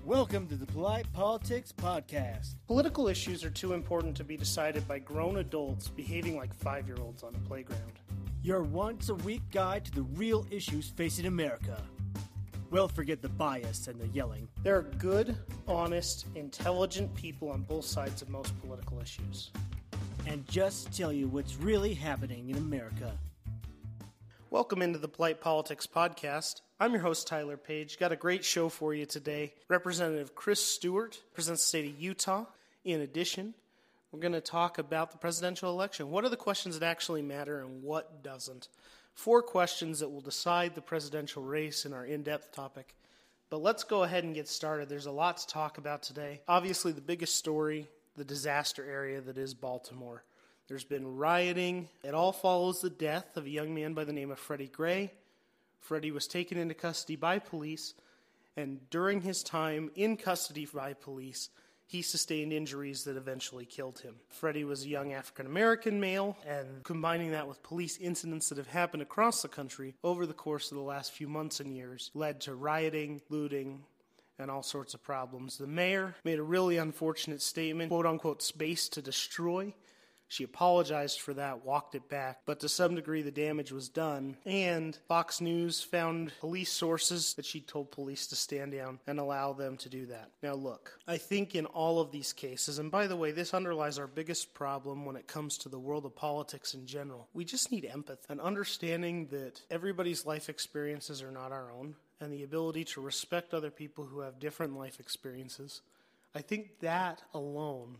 Welcome to the Polite Politics Podcast. Political issues are too important to be decided by grown adults behaving like 5-year-olds on a playground. Your once-a-week guide to the real issues facing America. Well, forget the bias and the yelling. There are good, honest, intelligent people on both sides of most political issues. And just tell you what's really happening in America. Welcome into the Polite Politics Podcast. I'm your host, Tyler Page. Got a great show for you today. Representative Chris Stewart presents the state of Utah. In addition, we're going to talk about the presidential election. What are the questions that actually matter and what doesn't? 4 questions that will decide the presidential race in our in-depth topic. But let's go ahead and get started. There's a lot to talk about today. Obviously, the biggest story, the disaster area that is Baltimore. There's been rioting. It all follows the death of a young man by the name of Freddie Gray. Freddie was taken into custody by police, and during his time in custody by police, he sustained injuries that eventually killed him. Freddie was a young African-American male, and combining that with police incidents that have happened across the country over the course of the last few months and years led to rioting, looting, and all sorts of problems. The mayor made a really unfortunate statement, quote-unquote, space to destroy. She apologized for that, walked it back, but to some degree the damage was done. And Fox News found police sources that she told police to stand down and allow them to do that. Now look, I think in all of these cases, and by the way, this underlies our biggest problem when it comes to the world of politics in general. We just need empathy, an understanding that everybody's life experiences are not our own, and the ability to respect other people who have different life experiences. I think that alone,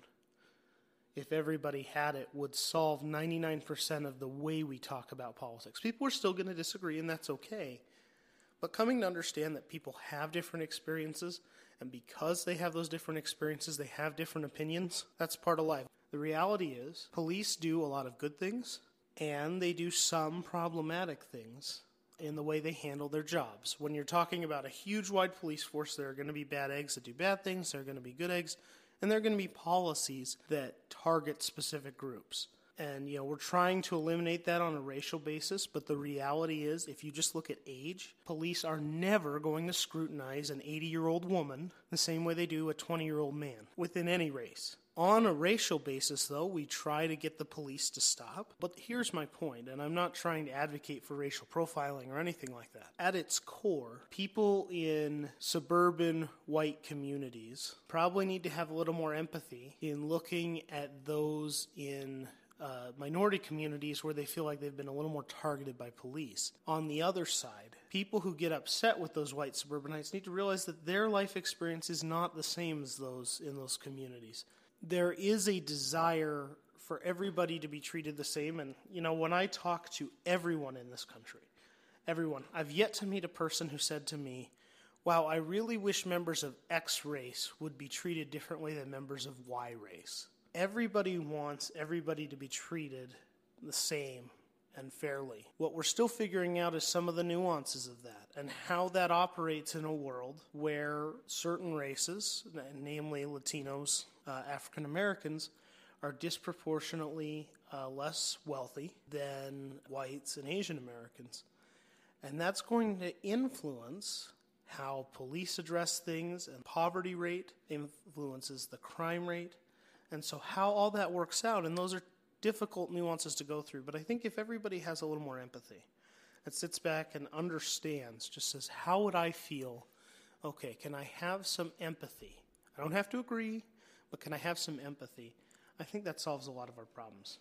if everybody had it, would solve 99% of the way we talk about politics. People are still going to disagree, and that's okay. But coming to understand that people have different experiences, and because they have those different experiences, they have different opinions, that's part of life. The reality is, police do a lot of good things, and they do some problematic things in the way they handle their jobs. When you're talking about a huge wide police force, there are going to be bad eggs that do bad things, there are going to be good eggs, and there are going to be policies that target specific groups. And, we're trying to eliminate that on a racial basis, but the reality is, if you just look at age, police are never going to scrutinize an 80-year-old woman the same way they do a 20-year-old man within any race. On a racial basis, though, we try to get the police to stop. But here's my point, and I'm not trying to advocate for racial profiling or anything like that. At its core, people in suburban white communities probably need to have a little more empathy in looking at those in minority communities where they feel like they've been a little more targeted by police. On the other side, people who get upset with those white suburbanites need to realize that their life experience is not the same as those in those communities. There is a desire for everybody to be treated the same. And, when I talk to everyone in this country, everyone, I've yet to meet a person who said to me, wow, I really wish members of X race would be treated differently than members of Y race. Everybody wants everybody to be treated the same and fairly. What we're still figuring out is some of the nuances of that and how that operates in a world where certain races, namely Latinos, African Americans, are disproportionately less wealthy than whites and Asian Americans. And that's going to influence how police address things, and poverty rate influences the crime rate. And so how all that works out, and those are difficult nuances to go through, but I think if everybody has a little more empathy and sits back and understands, just says, how would I feel? Okay, can I have some empathy? I don't have to agree, but can I have some empathy? I think that solves a lot of our problems.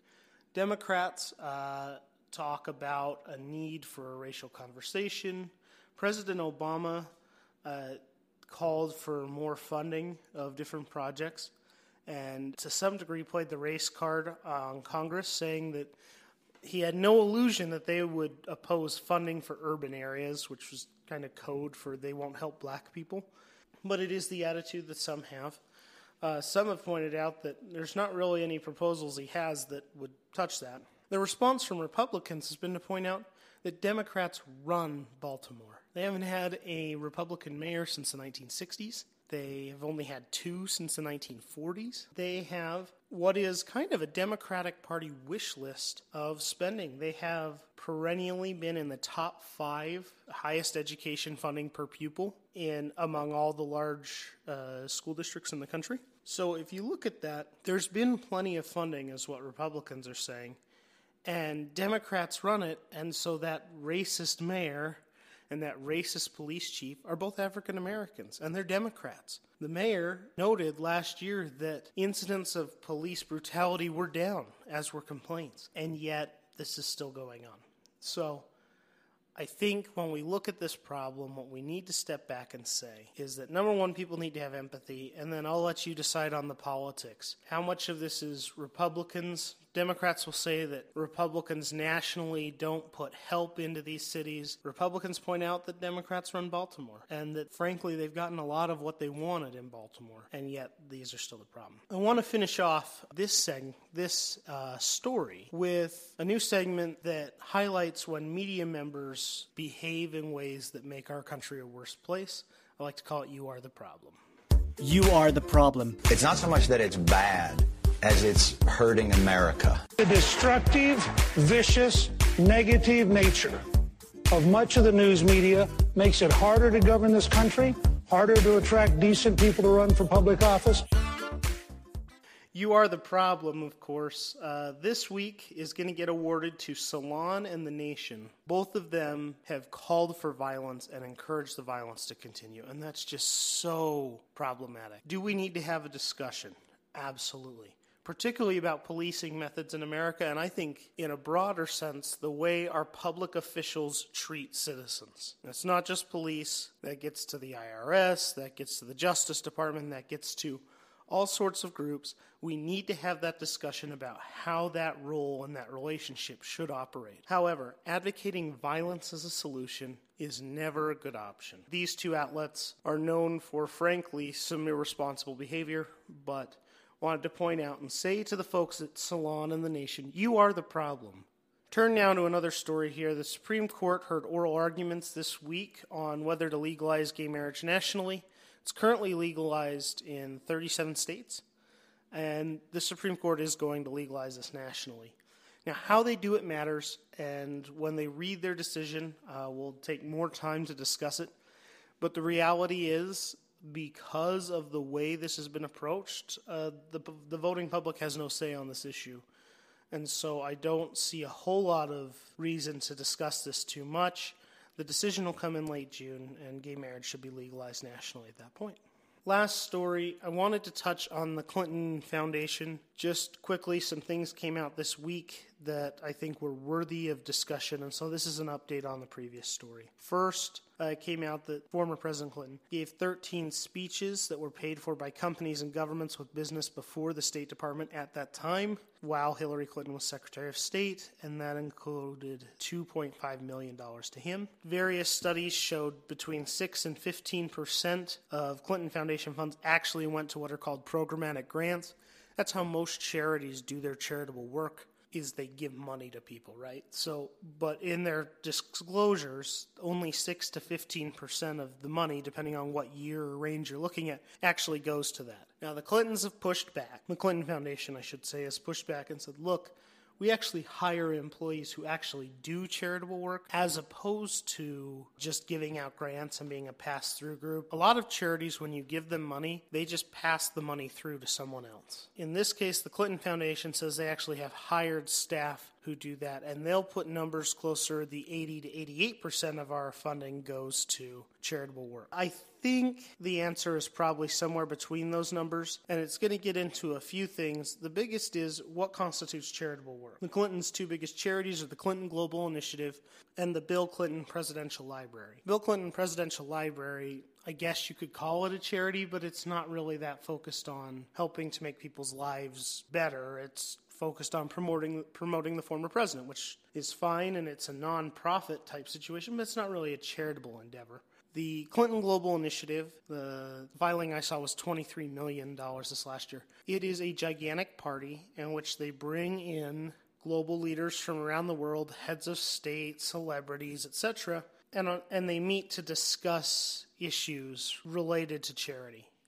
Democrats talk about a need for a racial conversation. President Obama called for more funding of different projects, and to some degree played the race card on Congress, saying that he had no illusion that they would oppose funding for urban areas, which was kind of code for they won't help black people. But it is the attitude that some have. Some have pointed out that there's not really any proposals he has that would touch that. The response from Republicans has been to point out that Democrats run Baltimore. They haven't had a Republican mayor since the 1960s. They have only had 2 since the 1940s. They have what is kind of a Democratic Party wish list of spending. They have perennially been in the top 5 highest education funding per pupil among all the large school districts in the country. So if you look at that, there's been plenty of funding, is what Republicans are saying. And Democrats run it, and so that racist mayor and that racist police chief are both African Americans, and they're Democrats. The mayor noted last year that incidents of police brutality were down, as were complaints, and yet this is still going on. So I think when we look at this problem, what we need to step back and say is that, number one, people need to have empathy, and then I'll let you decide on the politics. How much of this is Republicans? Democrats will say that Republicans nationally don't put help into these cities. Republicans point out that Democrats run Baltimore, and that, frankly, they've gotten a lot of what they wanted in Baltimore, and yet these are still the problem. I want to finish off this story with a new segment that highlights when media members behave in ways that make our country a worse place. I like to call it You Are the Problem. You are the problem. It's not so much that it's bad as it's hurting America. The destructive, vicious, negative nature of much of the news media makes it harder to govern this country, harder to attract decent people to run for public office. You Are the Problem, of course, this week is going to get awarded to Salon and The Nation. Both of them have called for violence and encouraged the violence to continue, and that's just so problematic. Do we need to have a discussion? Absolutely. Particularly about policing methods in America, and I think in a broader sense, the way our public officials treat citizens. It's not just police. That gets to the IRS, that gets to the Justice Department, that gets to all sorts of groups. We need to have that discussion about how that role and that relationship should operate. However, advocating violence as a solution is never a good option. These two outlets are known for, frankly, some irresponsible behavior, but wanted to point out and say to the folks at Salon and The Nation, you are the problem. Turn now to another story here. The Supreme Court heard oral arguments this week on whether to legalize gay marriage nationally. It's currently legalized in 37 states, and the Supreme Court is going to legalize this nationally. Now, how they do it matters, and when they read their decision, we'll take more time to discuss it. But the reality is, because of the way this has been approached, the voting public has no say on this issue. And so I don't see a whole lot of reason to discuss this too much. The decision will come in late June, and gay marriage should be legalized nationally at that point. Last story, I wanted to touch on the Clinton Foundation. Just quickly, some things came out this week that I think were worthy of discussion, and so this is an update on the previous story. First, it came out that former President Clinton gave 13 speeches that were paid for by companies and governments with business before the State Department at that time, while Hillary Clinton was Secretary of State, and that included $2.5 million to him. Various studies showed between 6 and 15% of Clinton Foundation funds actually went to what are called programmatic grants. That's how most charities do their charitable work, is they give money to people, right? So, but in their disclosures, only 6 to 15% of the money, depending on what year or range you're looking at, actually goes to that. Now, the Clintons have pushed back. The Clinton Foundation, I should say, has pushed back and said, look, we actually hire employees who actually do charitable work as opposed to just giving out grants and being a pass-through group. A lot of charities, when you give them money, they just pass the money through to someone else. In this case, the Clinton Foundation says they actually have hired staff who do that, and they'll put numbers closer. The 80 to 88% of our funding goes to charitable work. I think the answer is probably somewhere between those numbers, and it's going to get into a few things. The biggest is what constitutes charitable work. The Clintons' two biggest charities are the Clinton Global Initiative and the Bill Clinton Presidential Library. Bill Clinton Presidential Library, I guess you could call it a charity, but it's not really that focused on helping to make people's lives better. It's focused on promoting the former president, which is fine, and it's a non-profit type situation, but it's not really a charitable endeavor. The Clinton Global Initiative, the filing I saw was $23 million this last year. It is a gigantic party in which they bring in global leaders from around the world, heads of state, celebrities, etc., and they meet to discuss issues related to charity.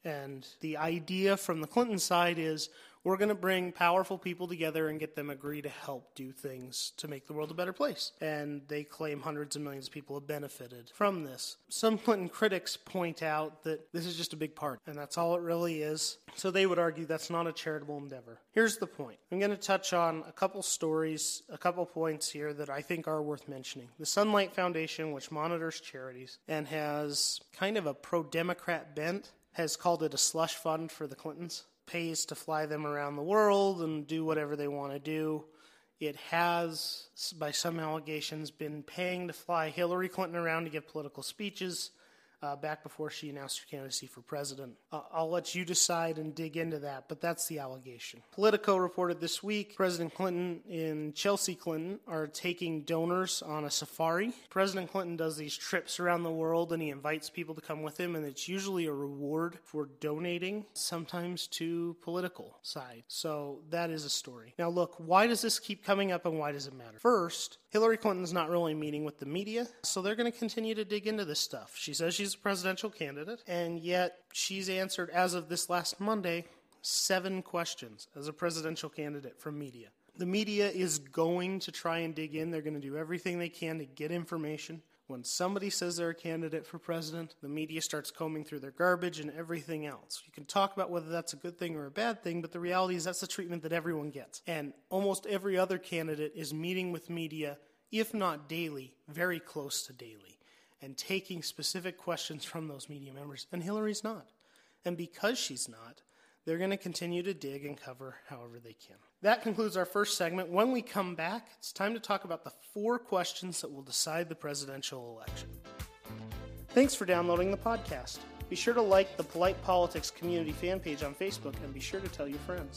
And the idea from the Clinton side is we're going to bring powerful people together and get them agree to help do things to make the world a better place. And they claim hundreds of millions of people have benefited from this. Some Clinton critics point out that this is just a big part, and that's all it really is. So they would argue that's not a charitable endeavor. Here's the point. I'm going to touch on a couple stories, a couple points here that I think are worth mentioning. The Sunlight Foundation, which monitors charities and has kind of a pro-Democrat bent, has called it a slush fund for the Clintons. Pays to fly them around the world and do whatever they want to do. It has, by some allegations, been paying to fly Hillary Clinton around to give political speeches back before she announced her candidacy for president. I'll let you decide and dig into that, but that's the allegation. Politico reported this week President Clinton and Chelsea Clinton are taking donors on a safari. President Clinton does these trips around the world, and he invites people to come with him, and it's usually a reward for donating, sometimes to political side. So that is a story. Now look, why does this keep coming up, and why does it matter? First, Hillary Clinton's not really meeting with the media, so they're going to continue to dig into this stuff. She says she's a presidential candidate, and yet she's answered, as of this last Monday, 7 questions as a presidential candidate from media. The media is going to try and dig in. They're going to do everything they can to get information. When somebody says they're a candidate for president, the media starts combing through their garbage and everything else. You can talk about whether that's a good thing or a bad thing, but the reality is that's the treatment that everyone gets. And almost every other candidate is meeting with media, if not daily, very close to daily, and taking specific questions from those media members. And Hillary's not. And because she's not, they're going to continue to dig and cover however they can. That concludes our first segment. When we come back, it's time to talk about the 4 questions that will decide the presidential election. Thanks for downloading the podcast. Be sure to like the Polite Politics community fan page on Facebook, and be sure to tell your friends.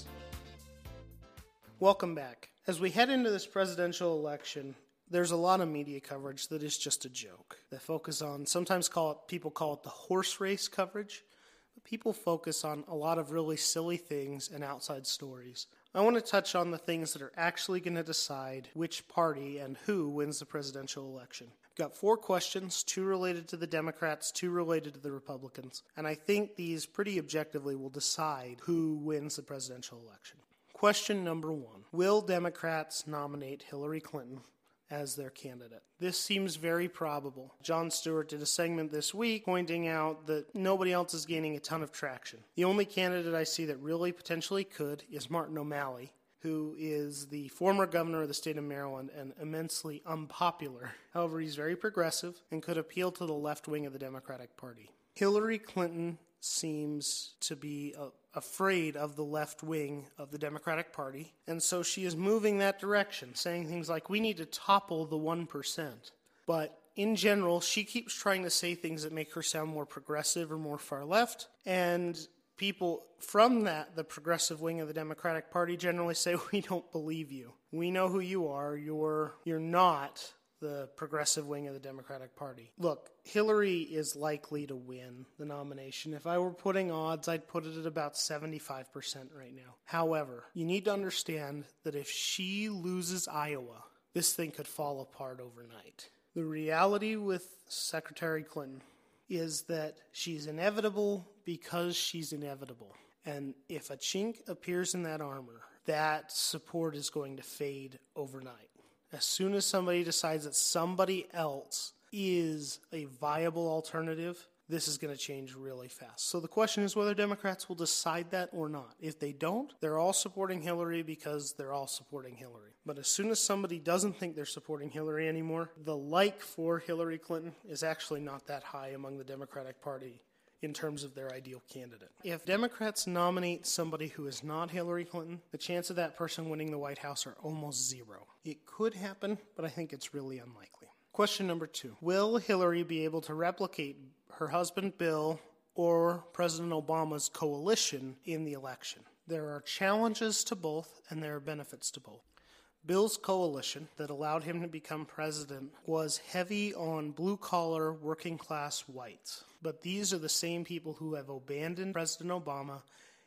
Welcome back. As we head into this presidential election, there's a lot of media coverage that is just a joke. That focus on, sometimes people call it the horse race coverage. But people focus on a lot of really silly things and outside stories. I want to touch on the things that are actually going to decide which party and who wins the presidential election. I've got 4 questions, 2 related to the Democrats, 2 related to the Republicans. And I think these pretty objectively will decide who wins the presidential election. Question number 1. Will Democrats nominate Hillary Clinton as their candidate? This seems very probable. Jon Stewart did a segment this week pointing out that nobody else is gaining a ton of traction. The only candidate I see that really potentially could is Martin O'Malley, who is the former governor of the state of Maryland and immensely unpopular. However, he's very progressive and could appeal to the left wing of the Democratic Party. Hillary Clinton seems to be afraid of the left wing of the Democratic Party, and so she is moving that direction, saying things like, we need to topple the 1%. But in general, she keeps trying to say things that make her sound more progressive or more far left, and people from the progressive wing of the Democratic Party generally say, we don't believe you. We know who you are. You're not the progressive wing of the Democratic Party. Look, Hillary is likely to win the nomination. If I were putting odds, I'd put it at about 75% right now. However, you need to understand that if she loses Iowa, this thing could fall apart overnight. The reality with Secretary Clinton is that she's inevitable because she's inevitable. And if a chink appears in that armor, that support is going to fade overnight. As soon as somebody decides that somebody else is a viable alternative, this is going to change really fast. So the question is whether Democrats will decide that or not. If they don't, they're all supporting Hillary because they're all supporting Hillary. But as soon as somebody doesn't think they're supporting Hillary anymore, the like for Hillary Clinton is actually not that high among the Democratic Party in terms of their ideal candidate. If Democrats nominate somebody who is not Hillary Clinton, the chance of that person winning the White House are almost 0. It could happen, but I think it's really unlikely. Question number 2. Will Hillary be able to replicate her husband Bill or President Obama's coalition in the election? There are challenges to both, and there are benefits to both. Bill's coalition that allowed him to become president was heavy on blue-collar, working-class whites. But these are the same people who have abandoned President Obama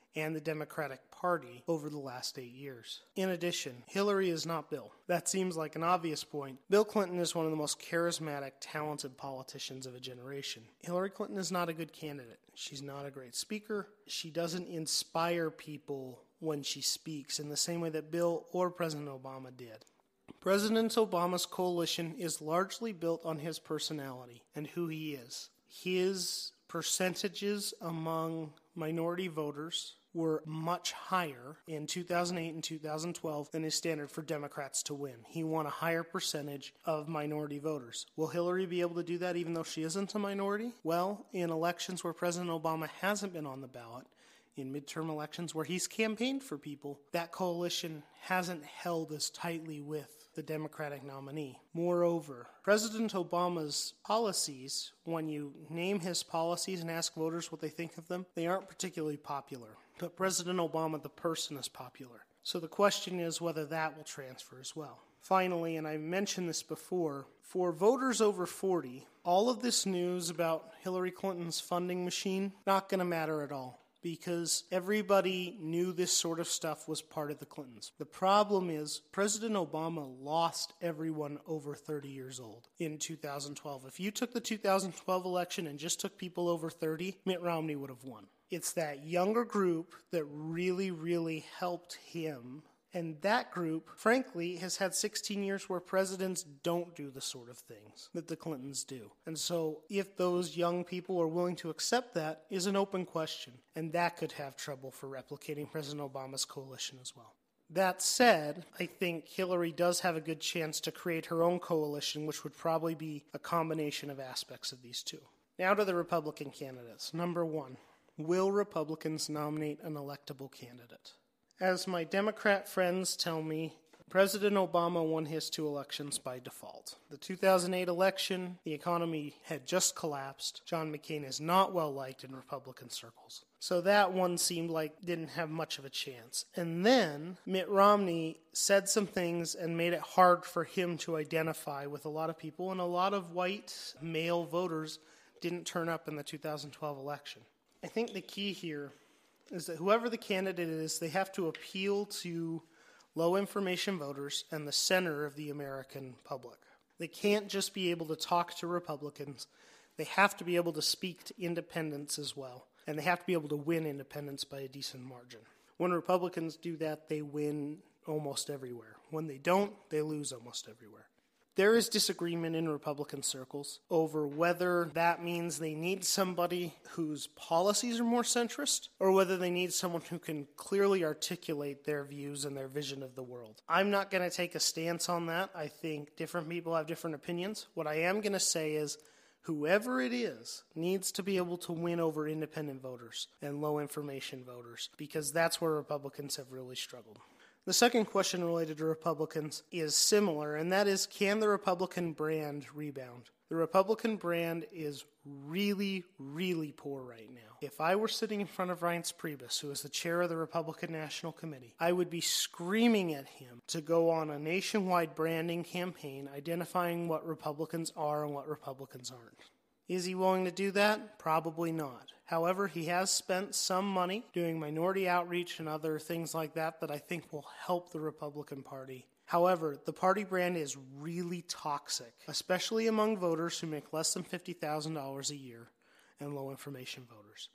and the Democratic Party over the last 8 years. In addition, Hillary is not Bill. That seems like an obvious point. Bill Clinton is one of the most charismatic, talented politicians of a generation. Hillary Clinton is not a good candidate. She's not a great speaker. She doesn't inspire people when she speaks in the same way that Bill or President Obama did. President Obama's coalition is largely built on his personality and who he is. His percentages among minority voters were much higher in 2008 and 2012 than is standard for Democrats to win. He won a higher percentage of minority voters. Will Hillary be able to do that even though she isn't a minority? Well, in elections where President Obama hasn't been on the ballot, in midterm elections where he's campaigned for people, that coalition hasn't held as tightly with the Democratic nominee. Moreover, President Obama's policies, when you name his policies and ask voters what they think of them, they aren't particularly popular. But President Obama, the person, is popular. So the question is whether that will transfer as well. Finally, and I mentioned this before, for voters over 40, all of this news about Hillary Clinton's funding machine, not going to matter at all, because everybody knew this sort of stuff was part of the Clintons. The problem is President Obama lost everyone over 30 years old in 2012. If you took the 2012 election and just took people over 30, Mitt Romney would have won. It's that younger group that really, really helped him. And that group, frankly, has had 16 years where presidents don't do the sort of things that the Clintons do. And so if those young people are willing to accept that is an open question. And that could have trouble for replicating President Obama's coalition as well. That said, I think Hillary does have a good chance to create her own coalition, which would probably be a combination of aspects of these two. Now to the Republican candidates. Number one, will Republicans nominate an electable candidate? As my Democrat friends tell me, President Obama won his 2 elections by default. The 2008 election, the economy had just collapsed. John McCain is not well liked in Republican circles. So that one seemed like didn't have much of a chance. And then Mitt Romney said some things and made it hard for him to identify with a lot of people, and a lot of white male voters didn't turn up in the 2012 election. I think the key here is that whoever the candidate is, they have to appeal to low information voters and the center of the American public. They can't just be able to talk to Republicans. They have to be able to speak to independents as well. And they have to be able to win independents by a decent margin. When Republicans do that, they win almost everywhere. When they don't, they lose almost everywhere. There is disagreement in Republican circles over whether that means they need somebody whose policies are more centrist or whether they need someone who can clearly articulate their views and their vision of the world. I'm not going to take a stance on that. I think different people have different opinions. What I am going to say is whoever it is needs to be able to win over independent voters and low information voters, because that's where Republicans have really struggled. The second question related to Republicans is similar, and that is, can the Republican brand rebound? The Republican brand is really, really poor right now. If I were sitting in front of Reince Priebus, who is the chair of the Republican National Committee, I would be screaming at him to go on a nationwide branding campaign identifying what Republicans are and what Republicans aren't. Is he willing to do that? Probably not. However, he has spent some money doing minority outreach and other things like that that I think will help the Republican Party. However, the party brand is really toxic, especially among voters who make less than $50,000 a year and low information voters.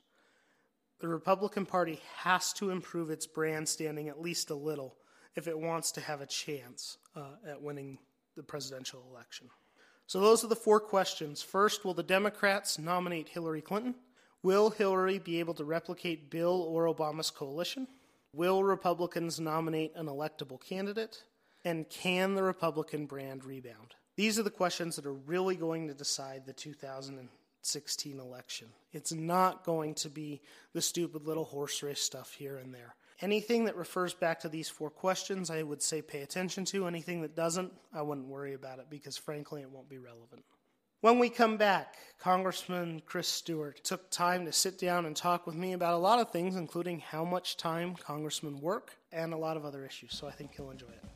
The Republican Party has to improve its brand standing at least a little if it wants to have a chance at winning the presidential election. So those are the 4 questions. First, will the Democrats nominate Hillary Clinton? Will Hillary be able to replicate Bill or Obama's coalition? Will Republicans nominate an electable candidate? And can the Republican brand rebound? These are the questions that are really going to decide the 2016 election. It's not going to be the stupid little horse race stuff here and there. Anything that refers back to these 4 questions, I would say pay attention to. Anything that doesn't, I wouldn't worry about it because, frankly, it won't be relevant. When we come back, Congressman Chris Stewart took time to sit down and talk with me about a lot of things, including how much time congressmen work and a lot of other issues, so I think you'll enjoy it.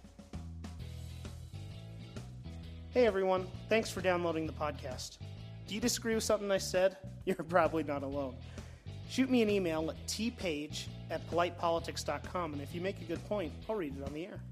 Hey, everyone. Thanks for downloading the podcast. Do you disagree with something I said? You're probably not alone. shoot me an email at tpage@politepolitics.com, and if you make a good point, I'll read it on the air.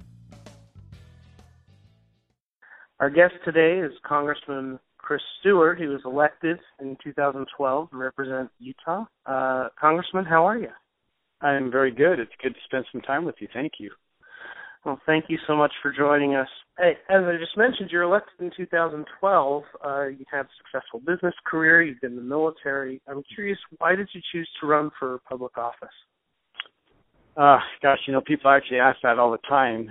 Our guest today is Congressman Chris Stewart. He was elected in 2012 to represent Utah. Congressman, how are you? I'm very good. It's good to spend some time with you. Thank you. Well, thank you so much for joining us. Hey, as I just mentioned, you're elected in 2012. You had a successful business career. You've been in the military. I'm curious, why did you choose to run for public office? Gosh, people actually ask that all the time.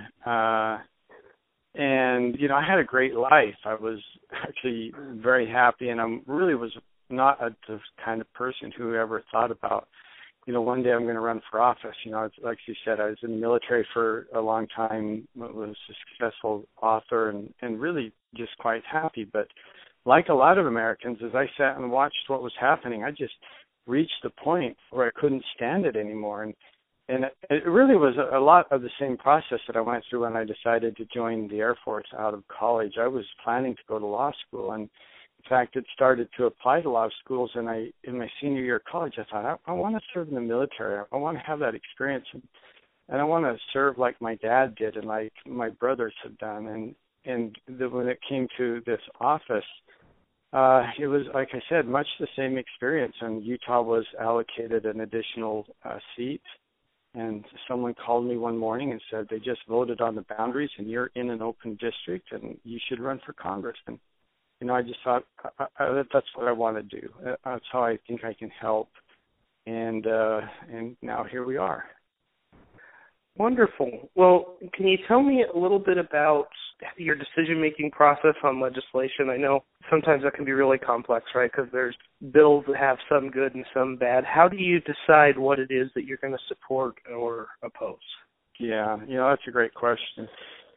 And, I had a great life. I was actually very happy, and I really was not the kind of person who ever thought about, one day I'm going to run for office. Like you said, I was in the military for a long time, was a successful author, and really just quite happy. But like a lot of Americans, as I sat and watched what was happening, I just reached the point where I couldn't stand it anymore. And it really was a lot of the same process that I went through when I decided to join the Air Force out of college. I was planning to go to law school, and in fact, it started to apply to law schools. And in my senior year of college, I thought, I want to serve in the military. I want to have that experience, and I want to serve like my dad did and like my brothers had done. And when it came to this office, it was, like I said, much the same experience. And Utah was allocated an additional seat. And someone called me one morning and said they just voted on the boundaries and you're in an open district and you should run for Congress. And, I just thought that's what I want to do. That's how I think I can help. And now here we are. Wonderful. Well, can you tell me a little bit about your decision-making process on legislation? I know sometimes that can be really complex, right, because there's bills that have some good and some bad. How do you decide what it is that you're going to support or oppose? Yeah, that's a great question.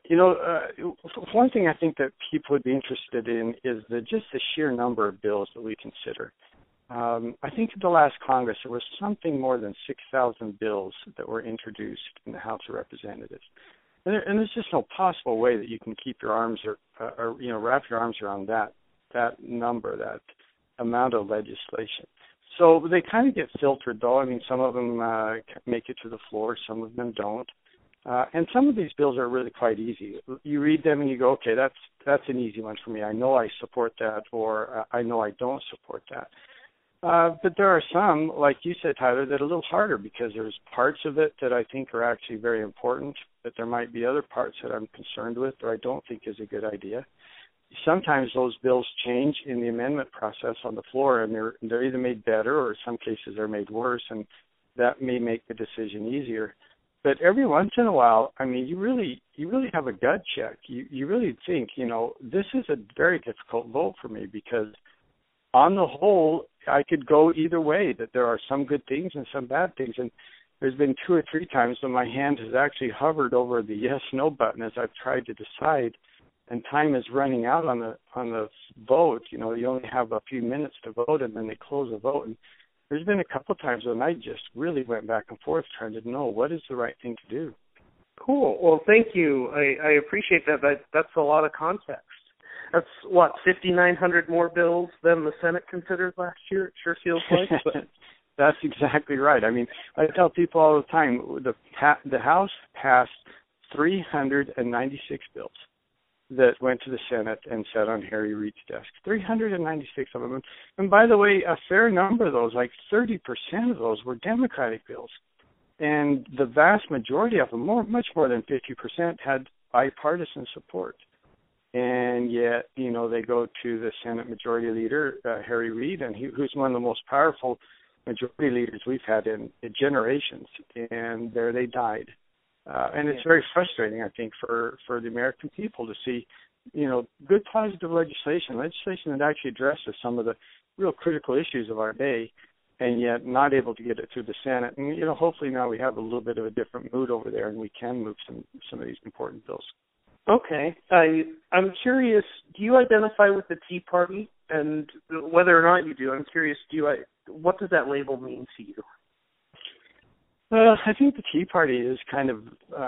One thing I think that people would be interested in is just the sheer number of bills that we consider. I think at the last Congress there was something more than 6,000 bills that were introduced in the House of Representatives. And there's just no possible way that you can keep your arms or wrap your arms around that number, that amount of legislation. So they kind of get filtered, though. I mean, some of them make it to the floor, some of them don't. And some of these bills are really quite easy. You read them and you go, okay, that's an easy one for me. I know I support that, or I know I don't support that. But there are some, like you said, Tyler, that are a little harder because there's parts of it that I think are actually very important, but there might be other parts that I'm concerned with or I don't think is a good idea. Sometimes those bills change in the amendment process on the floor, and they're either made better or in some cases they're made worse, and that may make the decision easier. But every once in a while, I mean, you really have a gut check. You really think, this is a very difficult vote for me because on the whole, I could go either way, that there are some good things and some bad things. And there's been 2 or 3 times when my hand has actually hovered over the yes/no button as I've tried to decide, and time is running out on the vote. You only have a few minutes to vote, and then they close the vote. And there's been a couple of times when I just really went back and forth trying to know what is the right thing to do. Cool. Well, thank you. I appreciate that. That's a lot of context. That's, 5,900 more bills than the Senate considered last year, it sure feels like. But that's exactly right. I mean, I tell people all the time, the House passed 396 bills that went to the Senate and sat on Harry Reid's desk. 396 of them. And by the way, a fair number of those, like 30% of those, were Democratic bills. And the vast majority of them, much more than 50%, had bipartisan support. And yet, they go to the Senate Majority Leader, Harry Reid, and who's one of the most powerful majority leaders we've had in generations. And there they died. And it's very frustrating, I think, for the American people to see, good positive legislation that actually addresses some of the real critical issues of our day, and yet not able to get it through the Senate. And, hopefully now we have a little bit of a different mood over there and we can move some of these important bills. Okay. I'm curious, do you identify with the Tea Party? And whether or not you do, I'm curious, what does that label mean to you? Well, I think the Tea Party is kind of,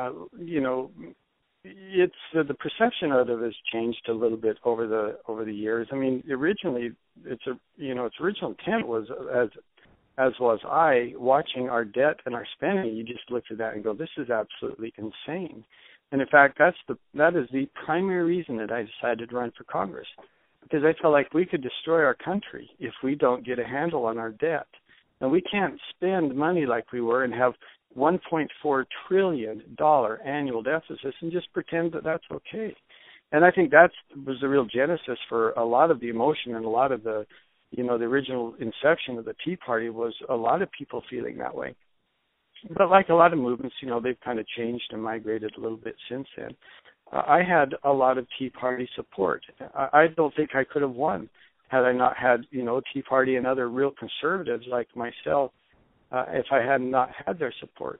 it's the perception of it has changed a little bit over the years. I mean, originally, its original intent was as as well as I, watching our debt and our spending, you just look at that and go, this is absolutely insane. And in fact, that is the primary reason that I decided to run for Congress, because I felt like we could destroy our country if we don't get a handle on our debt. And we can't spend money like we were and have $1.4 trillion annual deficits and just pretend that that's okay. And I think that was the real genesis for a lot of the emotion and a lot of the, the original inception of the Tea Party was a lot of people feeling that way. But like a lot of movements, they've kind of changed and migrated a little bit since then. I had a lot of Tea Party support. I don't think I could have won had I not had, Tea Party and other real conservatives like myself, if I had not had their support.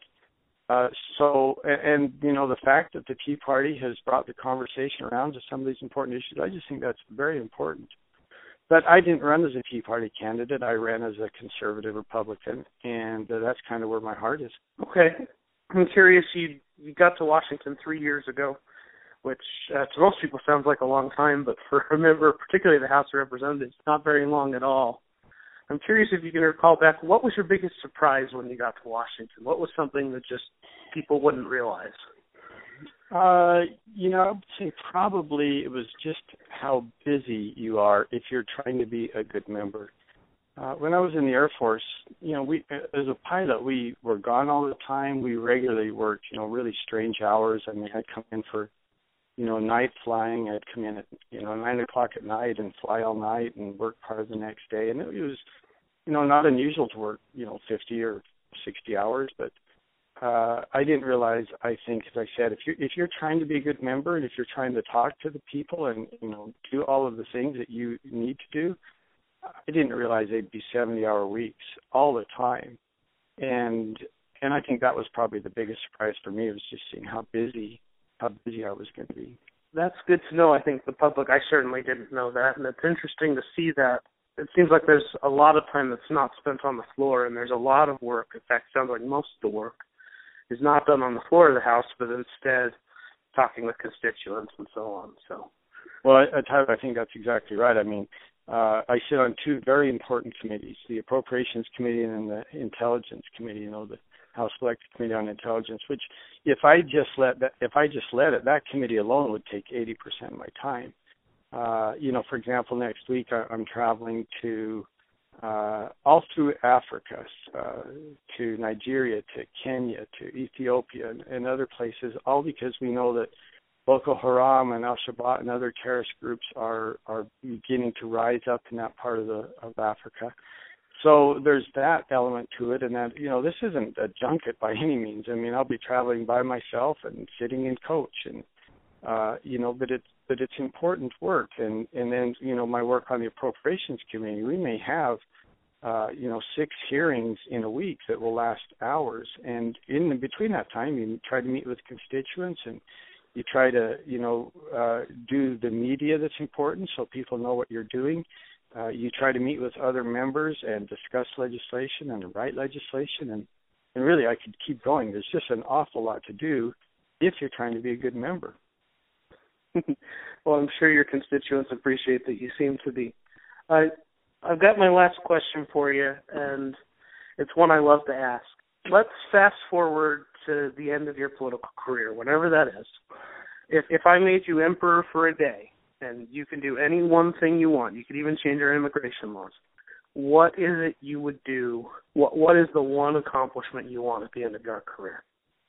The fact that the Tea Party has brought the conversation around to some of these important issues, I just think that's very important. But I didn't run as a Tea Party candidate. I ran as a conservative Republican, and that's kind of where my heart is. Okay. I'm curious, you got to Washington 3 years ago, which to most people sounds like a long time, but for a member, particularly the House of Representatives, not very long at all. I'm curious if you can recall back, what was your biggest surprise when you got to Washington? What was something that just people wouldn't realize? I would say probably it was just how busy you are if you're trying to be a good member. When I was in the Air Force, we as a pilot, we were gone all the time. We regularly worked, really strange hours. I mean, I'd come in for, night flying. I'd come in at, 9 o'clock at night and fly all night and work part of the next day. And it was, not unusual to work, 50 or 60 hours, but I didn't realize, I think, as I said, if you're trying to be a good member and if you're trying to talk to the people and, do all of the things that you need to do, I didn't realize they'd be 70-hour weeks all the time. And I think that was probably the biggest surprise for me, was just seeing how busy I was going to be. That's good to know. I think the public, I certainly didn't know that, and it's interesting to see that. It seems like there's a lot of time that's not spent on the floor, and there's a lot of work. In fact, it sounds like most of the work is not done on the floor of the House, but instead talking with constituents and so on. So, well, Tyler, I think that's exactly right. I mean, I sit on two very important committees, the Appropriations Committee and the Intelligence Committee, the House Select Committee on Intelligence, which if I just led it, that committee alone would take 80% of my time. For example, next week I'm traveling to all through Africa, to Nigeria, to Kenya, to Ethiopia, and other places, all because we know that Boko Haram and Al-Shabaab and other terrorist groups are beginning to rise up in that part of Africa. So there's that element to it, and that, this isn't a junket by any means. I mean, I'll be traveling by myself and sitting in coach, and but it's important work. And then, my work on the Appropriations Committee, we may have 6 hearings in a week that will last hours, and in between that time, you try to meet with constituents, and you try to, do the media that's important so people know what you're doing. You try to meet with other members and discuss legislation and write legislation, and really I could keep going. There's just an awful lot to do if you're trying to be a good member. Well, I'm sure your constituents appreciate that you seem to be. I've got my last question for you, and it's one I love to ask. Let's fast forward to the end of your political career, whenever that is. If I made you emperor for a day, and you can do any one thing you want, you could even change your immigration laws, what is it you would do? What is the one accomplishment you want at the end of your career?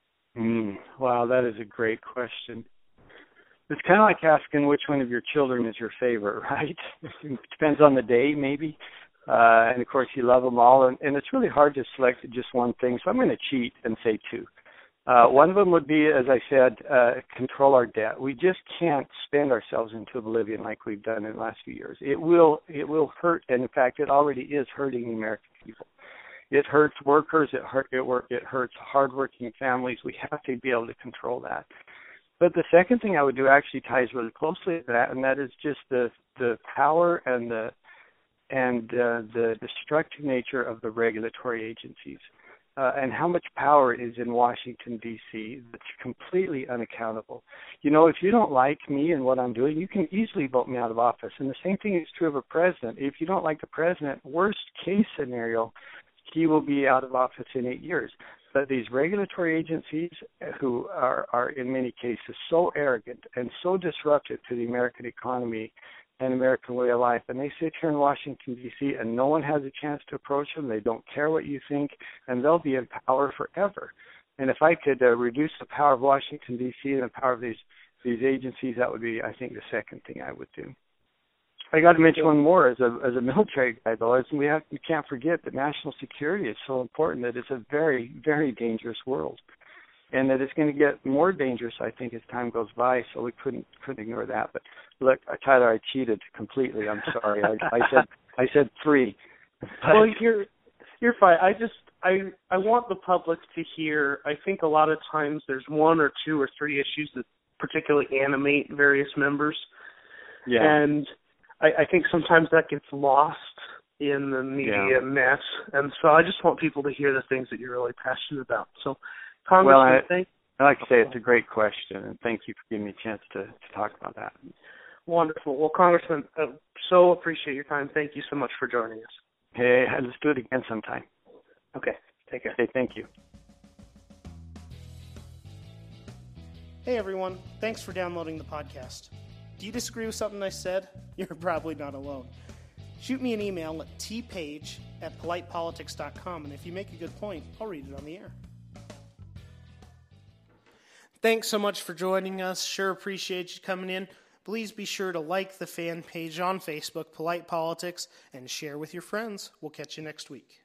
Wow, that is a great question. It's kind of like asking which one of your children is your favorite, right? It depends on the day, maybe. And, of course, you love them all. And it's really hard to select just one thing, so I'm going to cheat and say 2. One of them would be, as I said, control our debt. We just can't spend ourselves into oblivion like we've done in the last few years. It will hurt, and in fact, it already is hurting the American people. It hurts workers. It hurts hardworking families. We have to be able to control that. But the second thing I would do actually ties really closely to that, and that is just the power and the destructive nature of the regulatory agencies. And how much power is in Washington, D.C. that's completely unaccountable. If you don't like me and what I'm doing, you can easily vote me out of office. And the same thing is true of a president. If you don't like the president, worst case scenario, he will be out of office in 8 years. But these regulatory agencies who are in many cases so arrogant and so disruptive to the American economy and American way of life, and they sit here in Washington, D.C., and no one has a chance to approach them. They don't care what you think, and they'll be in power forever. And if I could reduce the power of Washington, D.C. and the power of these agencies, that would be, I think, the second thing I would do. I got to mention one more as a military guy, though. We can't forget that national security is so important that it's a very, very dangerous world, and that it's going to get more dangerous, I think, as time goes by. So we couldn't ignore that. But look, Tyler, I cheated completely. I'm sorry. I said 3. Well, you're fine. I want the public to hear. I think a lot of times there's 1 or 2 or 3 issues that particularly animate various members. Yeah. And I think sometimes that gets lost in the media mess. And so I just want people to hear the things that you're really passionate about. So, Congressman, I like to say it's a great question, and thank you for giving me a chance to talk about that. Wonderful. Well, Congressman, so appreciate your time. Thank you so much for joining us. Hey, let's do it again sometime. Okay. Take care. Okay, thank you. Hey, everyone. Thanks for downloading the podcast. Do you disagree with something I said? You're probably not alone. Shoot me an email at tpage@politepolitics.com, and if you make a good point, I'll read it on the air. Thanks so much for joining us. Sure appreciate you coming in. Please be sure to like the fan page on Facebook, Polite Politics, and share with your friends. We'll catch you next week.